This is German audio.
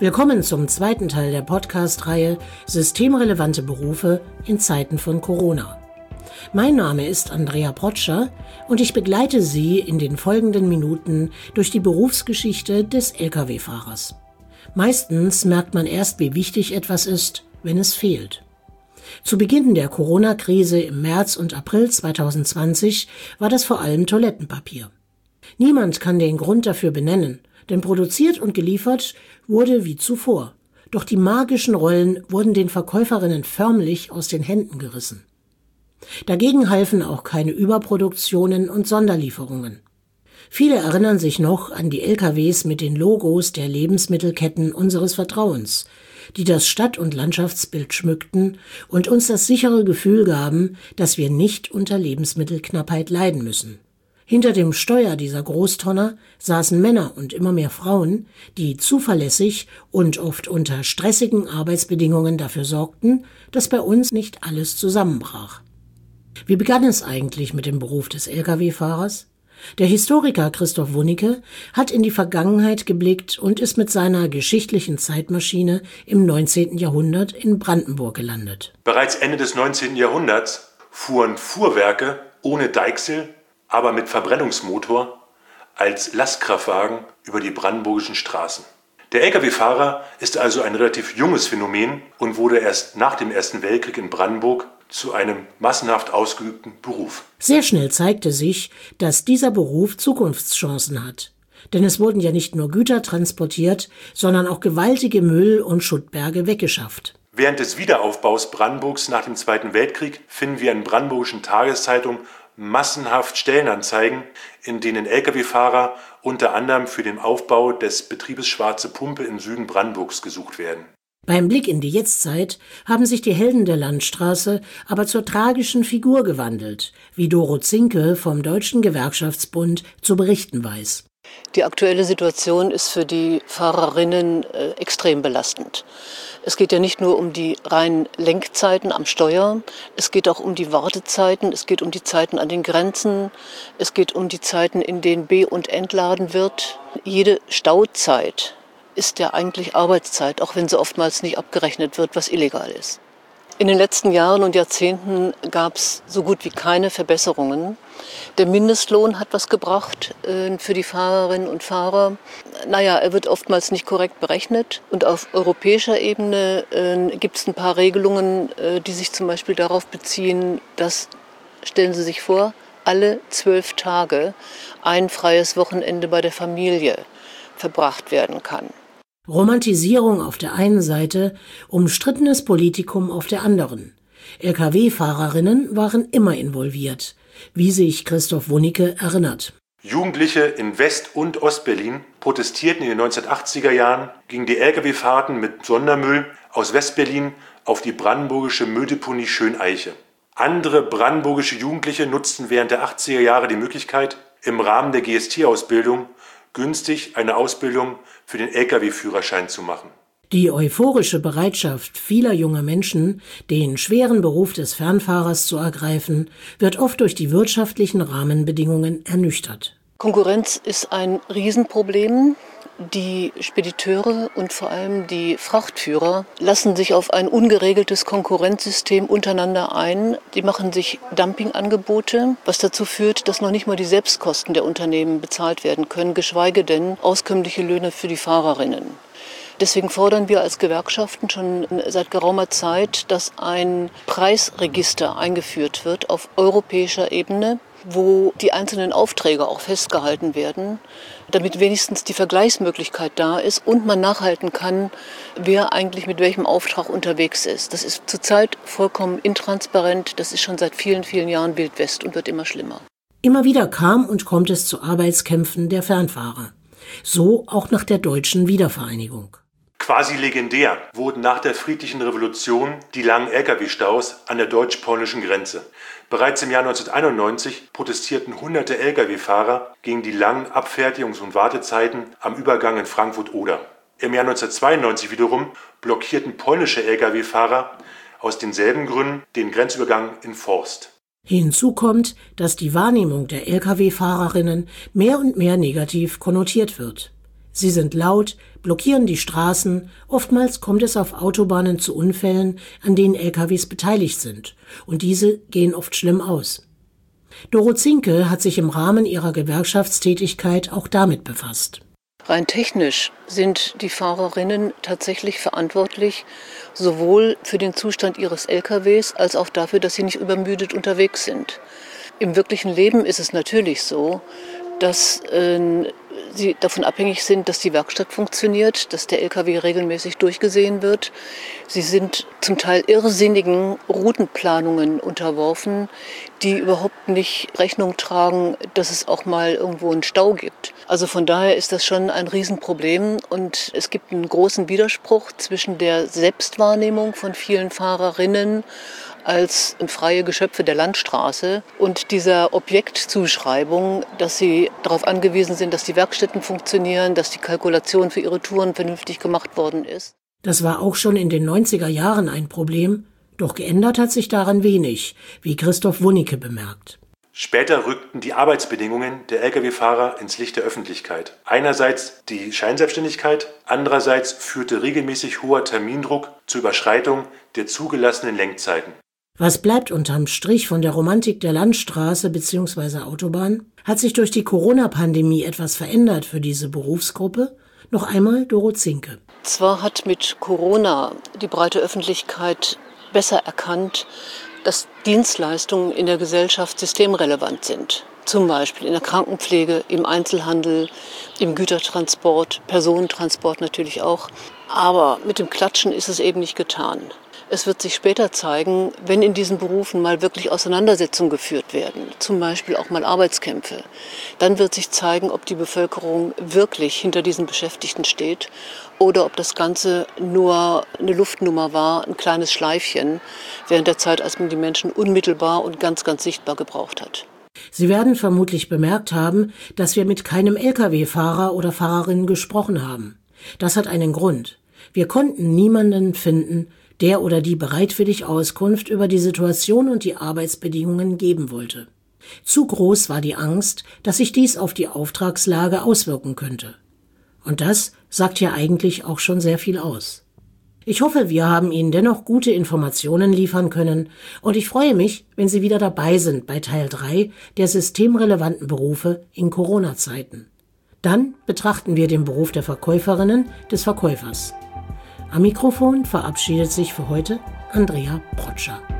Willkommen zum zweiten Teil der Podcast-Reihe Systemrelevante Berufe in Zeiten von Corona. Mein Name ist Andrea Protscher und ich begleite Sie in den folgenden Minuten durch die Berufsgeschichte des Lkw-Fahrers. Meistens merkt man erst, wie wichtig etwas ist, wenn es fehlt. Zu Beginn der Corona-Krise im März und April 2020 war das vor allem Toilettenpapier. Niemand kann den Grund dafür benennen, denn produziert und geliefert wurde wie zuvor. Doch die magischen Rollen wurden den Verkäuferinnen förmlich aus den Händen gerissen. Dagegen halfen auch keine Überproduktionen und Sonderlieferungen. Viele erinnern sich noch an die LKWs mit den Logos der Lebensmittelketten unseres Vertrauens, die das Stadt- und Landschaftsbild schmückten und uns das sichere Gefühl gaben, dass wir nicht unter Lebensmittelknappheit leiden müssen. Hinter dem Steuer dieser Großtonner saßen Männer und immer mehr Frauen, die zuverlässig und oft unter stressigen Arbeitsbedingungen dafür sorgten, dass bei uns nicht alles zusammenbrach. Wie begann es eigentlich mit dem Beruf des Lkw-Fahrers? Der Historiker Christoph Wunicke hat in die Vergangenheit geblickt und ist mit seiner geschichtlichen Zeitmaschine im 19. Jahrhundert in Brandenburg gelandet. Bereits Ende des 19. Jahrhunderts fuhren Fuhrwerke ohne Deichsel, aber mit Verbrennungsmotor als Lastkraftwagen über die brandenburgischen Straßen. Der Lkw-Fahrer ist also ein relativ junges Phänomen und wurde erst nach dem Ersten Weltkrieg in Brandenburg zu einem massenhaft ausgeübten Beruf. Sehr schnell zeigte sich, dass dieser Beruf Zukunftschancen hat. Denn es wurden ja nicht nur Güter transportiert, sondern auch gewaltige Müll- und Schuttberge weggeschafft. Während des Wiederaufbaus Brandenburgs nach dem Zweiten Weltkrieg finden wir in brandenburgischen Tageszeitungen massenhaft Stellenanzeigen, in denen Lkw-Fahrer unter anderem für den Aufbau des Betriebes Schwarze Pumpe im Süden Brandenburgs gesucht werden. Beim Blick in die Jetztzeit haben sich die Helden der Landstraße aber zur tragischen Figur gewandelt, wie Doro Zinke vom Deutschen Gewerkschaftsbund zu berichten weiß. Die aktuelle Situation ist für die Fahrerinnen extrem belastend. Es geht ja nicht nur um die reinen Lenkzeiten am Steuer, es geht auch um die Wartezeiten, es geht um die Zeiten an den Grenzen, es geht um die Zeiten, in denen be- und entladen wird. Jede Stauzeit ist ja eigentlich Arbeitszeit, auch wenn sie oftmals nicht abgerechnet wird, was illegal ist. In den letzten Jahren und Jahrzehnten gab es so gut wie keine Verbesserungen. Der Mindestlohn hat was gebracht für die Fahrerinnen und Fahrer. Er wird oftmals nicht korrekt berechnet. Und auf europäischer Ebene gibt es ein paar Regelungen, die sich zum Beispiel darauf beziehen, dass, stellen Sie sich vor, alle 12 Tage ein freies Wochenende bei der Familie verbracht werden kann. Romantisierung auf der einen Seite, umstrittenes Politikum auf der anderen. Lkw-Fahrerinnen waren immer involviert, wie sich Christoph Wunicke erinnert. Jugendliche in West- und Ostberlin protestierten in den 1980er Jahren gegen die Lkw-Fahrten mit Sondermüll aus Westberlin auf die brandenburgische Mülldeponie Schöneiche. Andere brandenburgische Jugendliche nutzten während der 80er Jahre die Möglichkeit, im Rahmen der GST-Ausbildung günstig eine Ausbildung für den Lkw-Führerschein zu machen. Die euphorische Bereitschaft vieler junger Menschen, den schweren Beruf des Fernfahrers zu ergreifen, wird oft durch die wirtschaftlichen Rahmenbedingungen ernüchtert. Konkurrenz ist ein Riesenproblem. Die Spediteure und vor allem die Frachtführer lassen sich auf ein ungeregeltes Konkurrenzsystem untereinander ein. Die machen sich Dumpingangebote, was dazu führt, dass noch nicht mal die Selbstkosten der Unternehmen bezahlt werden können, geschweige denn auskömmliche Löhne für die Fahrerinnen. Deswegen fordern wir als Gewerkschaften schon seit geraumer Zeit, dass ein Preisregister eingeführt wird auf europäischer Ebene, wo die einzelnen Aufträge auch festgehalten werden, damit wenigstens die Vergleichsmöglichkeit da ist und man nachhalten kann, wer eigentlich mit welchem Auftrag unterwegs ist. Das ist zurzeit vollkommen intransparent, das ist schon seit vielen, vielen Jahren Wild West und wird immer schlimmer. Immer wieder kam und kommt es zu Arbeitskämpfen der Fernfahrer. So auch nach der deutschen Wiedervereinigung. Quasi legendär wurden nach der friedlichen Revolution die langen Lkw-Staus an der deutsch-polnischen Grenze. Bereits im Jahr 1991 protestierten hunderte Lkw-Fahrer gegen die langen Abfertigungs- und Wartezeiten am Übergang in Frankfurt-Oder. Im Jahr 1992 wiederum blockierten polnische Lkw-Fahrer aus denselben Gründen den Grenzübergang in Forst. Hinzu kommt, dass die Wahrnehmung der Lkw-Fahrerinnen mehr und mehr negativ konnotiert wird. Sie sind laut, blockieren die Straßen, oftmals kommt es auf Autobahnen zu Unfällen, an denen LKWs beteiligt sind, und diese gehen oft schlimm aus. Doro Zinke hat sich im Rahmen ihrer Gewerkschaftstätigkeit auch damit befasst. Rein technisch sind die Fahrerinnen tatsächlich verantwortlich, sowohl für den Zustand ihres LKWs als auch dafür, dass sie nicht übermüdet unterwegs sind. Im wirklichen Leben ist es natürlich so, dass sie davon abhängig sind, dass die Werkstatt funktioniert, dass der LKW regelmäßig durchgesehen wird. Sie sind zum Teil irrsinnigen Routenplanungen unterworfen, die überhaupt nicht Rechnung tragen, dass es auch mal irgendwo einen Stau gibt. Also von daher ist das schon ein Riesenproblem und es gibt einen großen Widerspruch zwischen der Selbstwahrnehmung von vielen Fahrerinnen als freie Geschöpfe der Landstraße und dieser Objektzuschreibung, dass sie darauf angewiesen sind, dass die Werkstätten funktionieren, dass die Kalkulation für ihre Touren vernünftig gemacht worden ist. Das war auch schon in den 90er Jahren ein Problem, doch geändert hat sich daran wenig, wie Christoph Wunicke bemerkt. Später rückten die Arbeitsbedingungen der Lkw-Fahrer ins Licht der Öffentlichkeit. Einerseits die Scheinselbstständigkeit, andererseits führte regelmäßig hoher Termindruck zur Überschreitung der zugelassenen Lenkzeiten. Was bleibt unterm Strich von der Romantik der Landstraße bzw. Autobahn? Hat sich durch die Corona-Pandemie etwas verändert für diese Berufsgruppe? Noch einmal Doro Zinke. Zwar hat mit Corona die breite Öffentlichkeit besser erkannt, dass Dienstleistungen in der Gesellschaft systemrelevant sind. Zum Beispiel in der Krankenpflege, im Einzelhandel, im Gütertransport, Personentransport natürlich auch. Aber mit dem Klatschen ist es eben nicht getan. Es wird sich später zeigen, wenn in diesen Berufen mal wirklich Auseinandersetzungen geführt werden, zum Beispiel auch mal Arbeitskämpfe, dann wird sich zeigen, ob die Bevölkerung wirklich hinter diesen Beschäftigten steht oder ob das Ganze nur eine Luftnummer war, ein kleines Schleifchen, während der Zeit, als man die Menschen unmittelbar und ganz, ganz sichtbar gebraucht hat. Sie werden vermutlich bemerkt haben, dass wir mit keinem Lkw-Fahrer oder Fahrerin gesprochen haben. Das hat einen Grund. Wir konnten niemanden finden, der oder die bereitwillig Auskunft über die Situation und die Arbeitsbedingungen geben wollte. Zu groß war die Angst, dass sich dies auf die Auftragslage auswirken könnte. Und das sagt ja eigentlich auch schon sehr viel aus. Ich hoffe, wir haben Ihnen dennoch gute Informationen liefern können und ich freue mich, wenn Sie wieder dabei sind bei Teil 3 der systemrelevanten Berufe in Corona-Zeiten. Dann betrachten wir den Beruf der Verkäuferinnen, des Verkäufers. Am Mikrofon verabschiedet sich für heute Andrea Protscher.